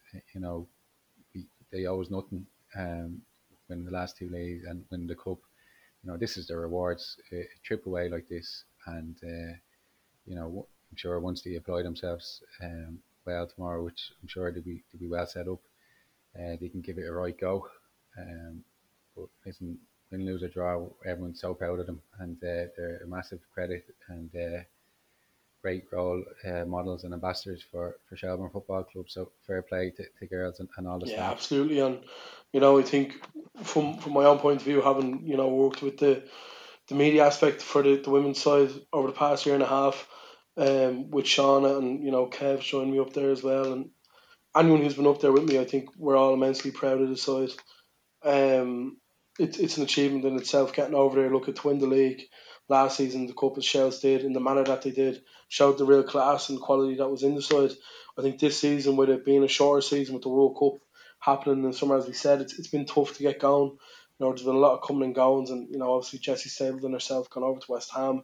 They owe us nothing. Win the last 2 leagues and win the cup. This is the rewards. A trip away like this, and I'm sure once they apply themselves well tomorrow, which I'm sure they'll be well set up, they can give it a right go. But listen, win, lose or draw, everyone's so proud of them, and they're a massive credit and great role models and ambassadors for Shelbourne Football Club. So fair play to girls and all the staff. Yeah, absolutely. And I think from my own point of view, having worked with the media aspect for the women's side over the past year and a half, with Shauna and Kev joined me up there as well, and anyone who's been up there with me, I think we're all immensely proud of the side. It's an achievement in itself getting over there. Look, to win the league last season, the cup as Shells did in the manner that they did, showed the real class and quality that was in the side. I think this season, with it being a shorter season with the World Cup happening in summer, as we said, it's been tough to get going. There's been a lot of coming and goings, and obviously Jessie Stapleton herself gone over to West Ham.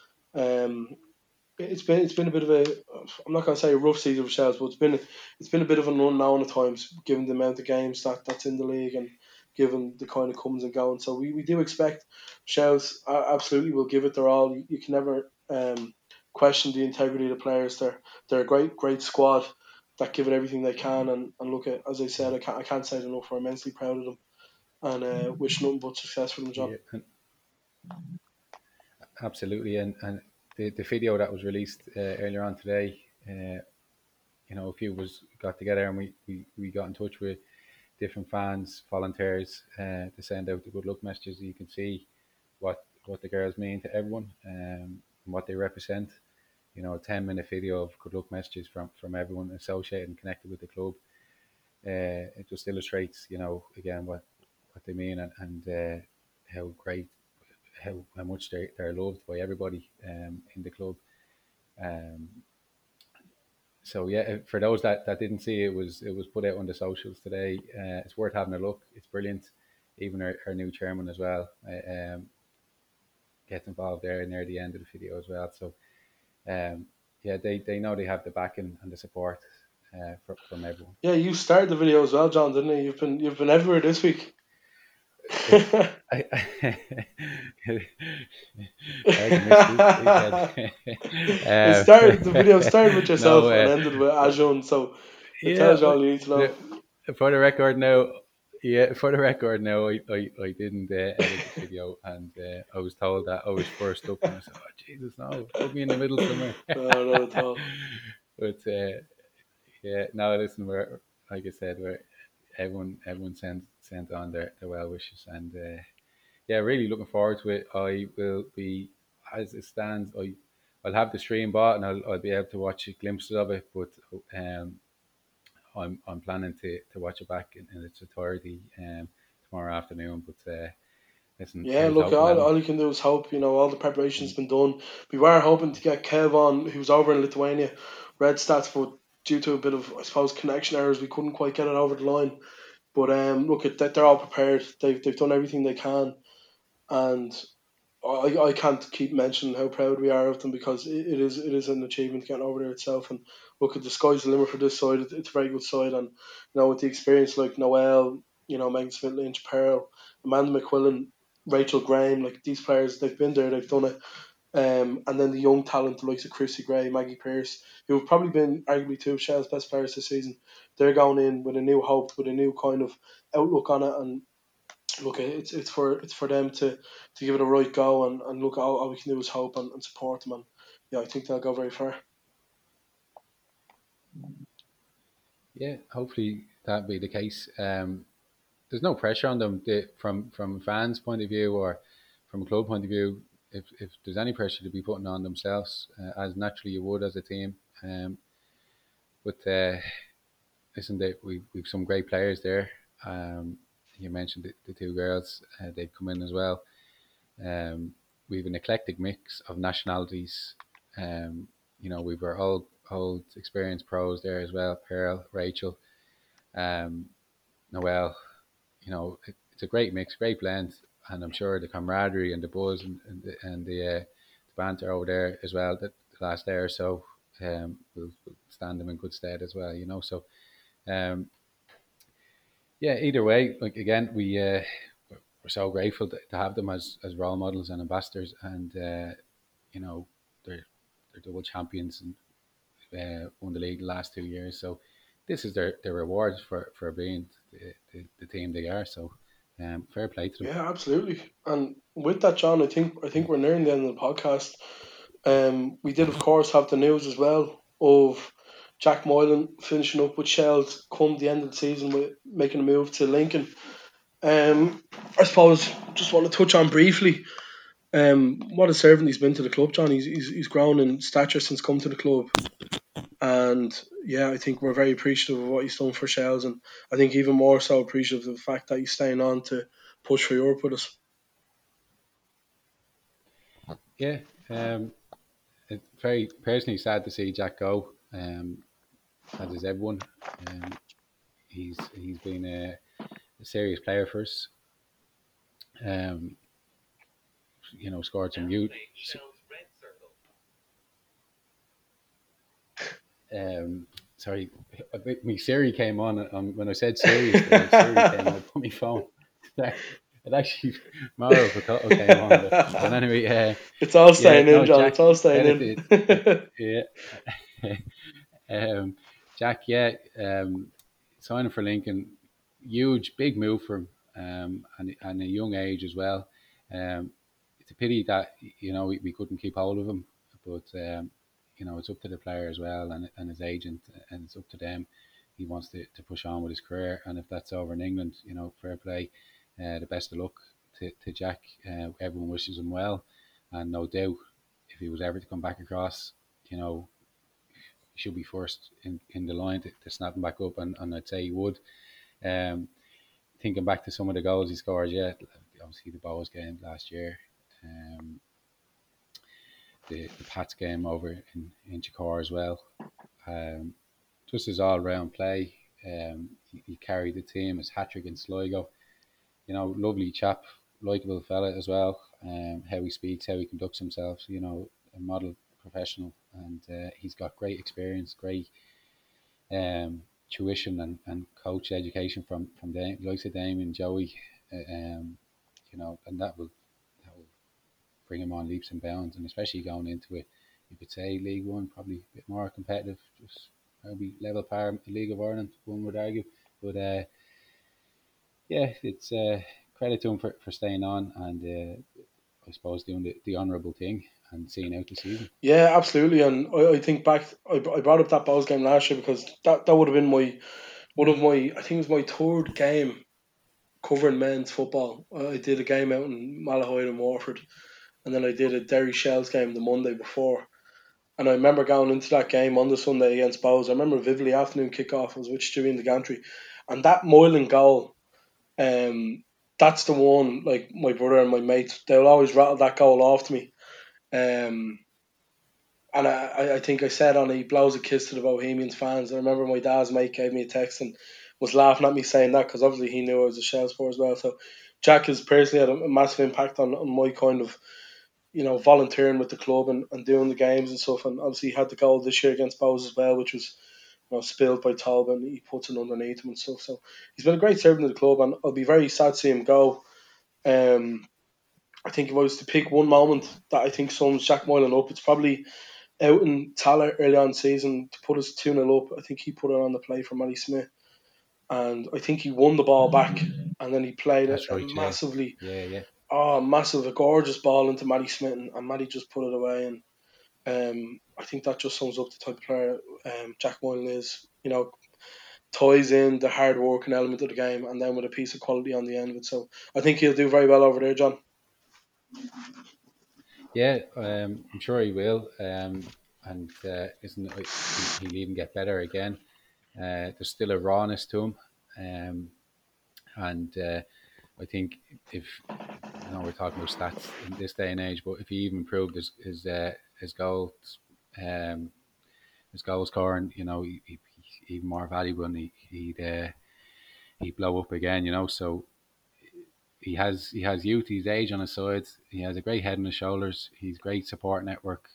It's been a bit of a, I'm not going to say a rough season for Shells, but it's been a bit of an unknown at times, given the amount of games that's in the league and given the kind of comes and goings. So we do expect Shells absolutely will give it their all. You can never question the integrity of the players. They're a great squad that give it everything they can, and look at, as I said, I can't say it enough. We're immensely proud of them, and wish nothing but success for them, John. Yeah, absolutely, and the video that was released earlier on today, a few of us got together and we got in touch with different fans, volunteers, to send out the good luck messages. You can see what the girls mean to everyone, and what they represent. A 10-minute video of good luck messages from everyone associated and connected with the club. It just illustrates, again, what they mean and how great, how much they're loved by everybody in the club. So yeah, for those that didn't see, it was put out on the socials today. It's worth having a look. It's brilliant. Even our new chairman as well gets involved there near the end of the video as well. So yeah, they know they have the backing and the support from everyone. Yeah, you started the video as well, John, didn't you? You've been everywhere this week. The video started with yourself and ended with Ajun, so it tells you all you need to know. For the record now, Yeah, for the record now, I didn't edit the video, and I was told that I was first up, and I said, "Oh Jesus, no, put me in the middle somewhere." No, not at all. But yeah, no, listen, we're like I said, we're everyone sent on their well wishes, and yeah, really looking forward to it. I will be, as it stands, I'll have the stream bought, and I'll be able to watch glimpses of it, but I'm planning to watch it back in its entirety tomorrow afternoon. But listen, Yeah, here's look, hoping that all you can do is hope. All the preparation's been done. We were hoping to get Kev on, who's over in Lithuania, Red Stats, but due to a bit of, I suppose, connection errors, we couldn't quite get it over the line. But look, they're all prepared. They've done everything they can, and I can't keep mentioning how proud we are of them, because it is an achievement getting over there itself. And look, the sky's the limit for this side. It's a very good side, and with the experience like Noel, Megan Smith Lynch, Pearl, Amanda McQuillan, Rachel Graham, like these players, they've been there, they've done it. And then the young talent, the likes of Chrissy Gray, Maggie Pearce, who have probably been arguably two of Shell's best players this season. They're going in with a new hope, with a new kind of outlook on it, and look, it's for them to give it a right go, and look, all we can do is hope and support them, and yeah, I think they'll go very far. yeah, hopefully that'll be the case. There's no pressure on them from a fan's point of view or from a club point of view. If there's any pressure to be putting on themselves, as naturally you would as a team. But listen, we've some great players there. You mentioned the two girls; they've come in as well. We've an eclectic mix of nationalities. We've our old experienced pros there as well. Pearl, Rachel, Noel. It's a great mix, great blend, and I'm sure the camaraderie and the buzz and the banter over there as well, that the last day or so will stand them in good stead as well. So yeah, either way, like again, we're so grateful to have them as role models and ambassadors, and they're double champions and won the league the last 2 years. So this is their reward for being the team they are. So fair play to them. Yeah, absolutely. And with that, John, I think we're nearing the end of the podcast. We did, of course, have the news as well of Jack Moylan finishing up with Shells come the end of the season with making a move to Lincoln. I suppose just want to touch on briefly what a servant he's been to the club, John. He's grown in stature since coming to the club. And yeah, I think we're very appreciative of what he's done for Shells, and I think even more so appreciative of the fact that he's staying on to push for Europe with us. Yeah, it's very personally sad to see Jack go, as is everyone. He's been a serious player for us. Scored some youth. Sorry, I think my Siri came on when I said serious. Siri came on. I put my phone. It actually Mauro Potato came on. But anyway, it's all staying in, John. Jack, it's all staying in. Yeah. Jack, signing for Lincoln, huge, big move for him, and a young age as well. It's a pity that we couldn't keep hold of him, but it's up to the player as well and his agent, and it's up to them. He wants to push on with his career, and if that's over in England, fair play. The best of luck to Jack. Everyone wishes him well, and no doubt if he was ever to come back across, he should be first in the line to snap him back up, and I'd say he would. Thinking back to some of the goals he scored, obviously the Bows game last year, the Pats game over in Chicor as well. Just his all-round play, he carried the team. His hat-trick in Sligo. Lovely chap, likeable fella as well. How he speaks, how he conducts himself. A model professional, and he's got great experience, great tuition and coach education from the likes of Damien, Joey, and that will bring him on leaps and bounds, and especially going into it, you could say League One, probably a bit more competitive, just probably level par League of Ireland, one would argue, but yeah, it's credit to him for staying on and I suppose doing the honourable thing and seeing out the season. Yeah, absolutely. And I think back, I brought up that Bows game last year because that would have been I think it was my third game covering men's football. I did a game out in Malahide and Waterford, and then I did a Derry Shells game the Monday before. And I remember going into that game on the Sunday against Bows. I remember vividly afternoon kickoff. I was with Stewie in the gantry, and that Moylan goal, that's the one. Like my brother and my mates, they'll always rattle that goal off to me. And I think I said on it, he blows a kiss to the Bohemians fans. I remember my dad's mate gave me a text and was laughing at me saying that because obviously he knew I was a Shell sport as well. So Jack has personally had a massive impact on my kind of, volunteering with the club and doing the games and stuff. And obviously he had the goal this year against Bows as well, which was spilled by Talbot, and he puts it underneath him and stuff. So he's been a great servant to the club, and I'll be very sad to see him go. I think if I was to pick one moment that I think sums Jack Moylan up, it's probably out in Tala early on in the season to put us 2-0 up. I think he put it on the play for Matty Smith. And I think he won the ball back and then he played That's right, massively. Yeah. A gorgeous ball into Matty Smith and Matty just put it away. And I think that just sums up the type of player Jack Moylan is. Ties in the hard working element of the game and then with a piece of quality on the end of it. So I think he'll do very well over there, John. Yeah, I'm sure he will. And he'll even get better again. There's still a rawness to him. And I think if we're talking about stats in this day and age, but if he even improved his goals, scoring, he's even more valuable, and he'd blow up again, So he has youth, he's age on his side. He has a great head on his shoulders. He's great support network.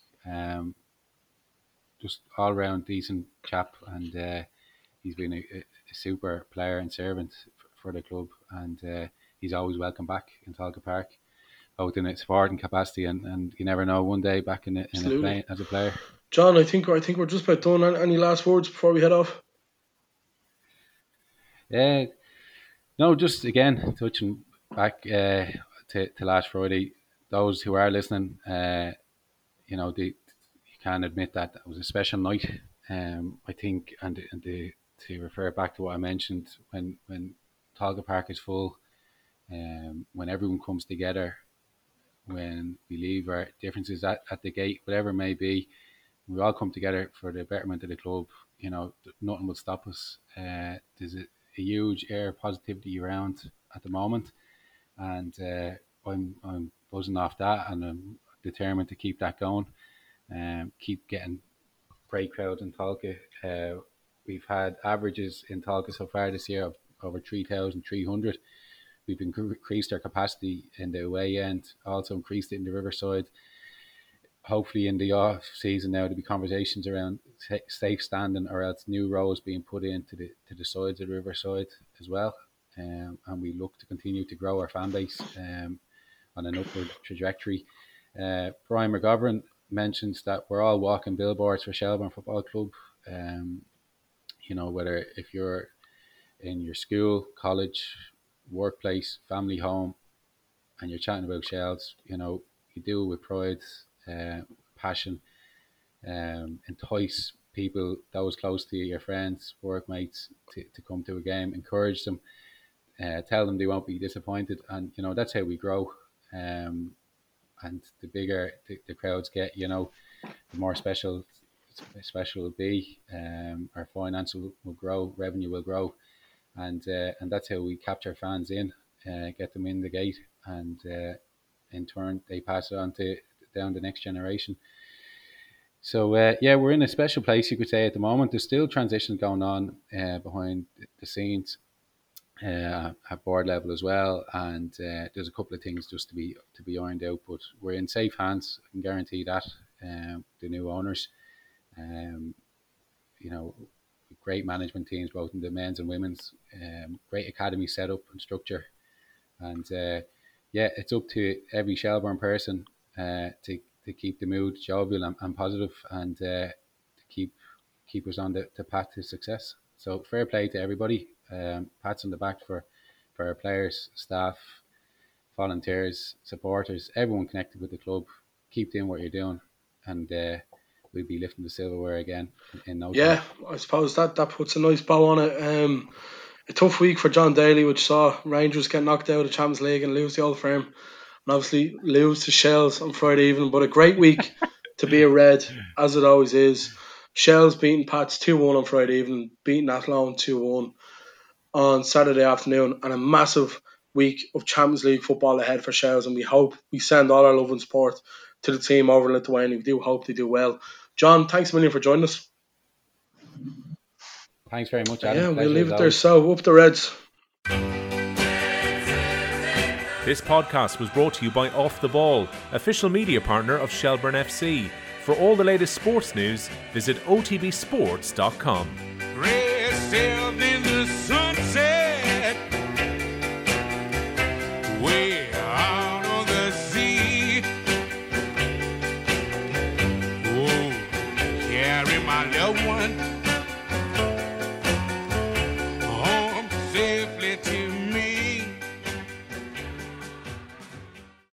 Just all round decent chap, and he's been a super player and servant for the club, and he's always welcome back in Talca Park, both in a supporting capacity and you never know, one day back in a play, as a player. John, I think we're just about done. Any last words before we head off? No, just again touching back to last Friday. Those who are listening, you can admit that it was a special night. I think, and to refer back to what I mentioned, when Talca Park is full, when everyone comes together, when we leave our differences at the gate, whatever it may be, we all come together for the betterment of the club. Nothing will stop us. There's a huge air of positivity around at the moment, and I'm buzzing off that, and I'm determined to keep that going. Keep getting great crowds in Talca. We've had averages in Talca so far this year of over 3,300. We've increased our capacity in the away end, also increased it in the Riverside. Hopefully in the off season now there'll be conversations around safe standing or else new rows being put into the sides of the Riverside as well. And we look to continue to grow our fan base on an upward trajectory. Brian McGovern mentions that we're all walking billboards for Shelbourne Football Club. Whether if you're in your school, college, workplace, family home, and you're chatting about Shells, you do it with pride, passion, entice people, those close to you, your friends, workmates, to come to a game, encourage them, tell them they won't be disappointed, and that's how we grow. And the bigger the crowds get, the more special it will be. Our finance will grow, revenue will grow, and that's how we capture fans in, get them in the gate, and in turn they pass it on down the next generation. So we're in a special place, you could say, at the moment. There's still transitions going on behind the scenes at board level as well, and there's a couple of things just to be ironed out, but we're in safe hands, I can guarantee that. The new owners, great management teams both in the men's and women's, great academy setup and structure, and it's up to every Shelbourne person to keep the mood jovial and positive, and to keep us on the path to success. So fair play to everybody. Pats on the back for for our players, staff, volunteers, supporters, everyone connected with the club. Keep doing what you're doing, and we'll be lifting the silverware again in no time. Yeah, I suppose that puts a nice bow on it. A tough week for John Daly, which saw Rangers get knocked out of the Champions League and lose the Old Firm, and obviously lose to Shells on Friday evening. But a great week to be a Red, as it always is. Shells beating Pats 2-1 on Friday evening, beating Athlone 2-1 on Saturday afternoon, and a massive week of Champions League football ahead for Shells, and we send all our love and support to the team over in Lithuania. We do hope they do well. John, thanks a million for joining us. Thanks very much, Adam. Yeah, Pleasure we'll leave as it there. always. So, up the Reds. This podcast was brought to you by Off the Ball, official media partner of Shelburne FC. For all the latest sports news, visit otbsports.com. Red sailed in the sunset, way out on the sea. Oh, carry my loved one